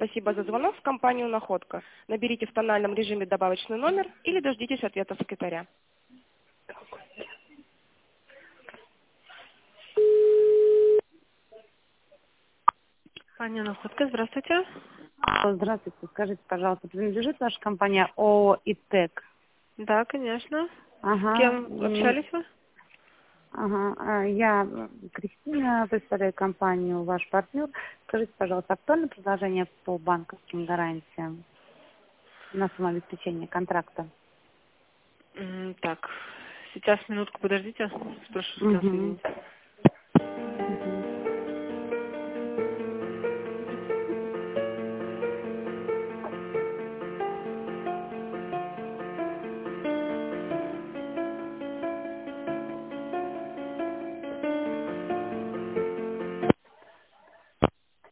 Спасибо за звонок в компанию «Находка». Наберите в тональном режиме добавочный номер или дождитесь ответа секретаря. Компания «Находка», здравствуйте. Здравствуйте. Скажите, пожалуйста, принадлежит ваша компания ООО «ИТЭК»? Да, конечно. С Ага. кем общались вы? Ага. Я Кристина, представляю компанию «Ваш партнер». Скажите, пожалуйста, актуально предложение по банковским гарантиям на самообеспечение контракта? Так, сейчас минутку подождите, спрошу, с кем Угу. соединить.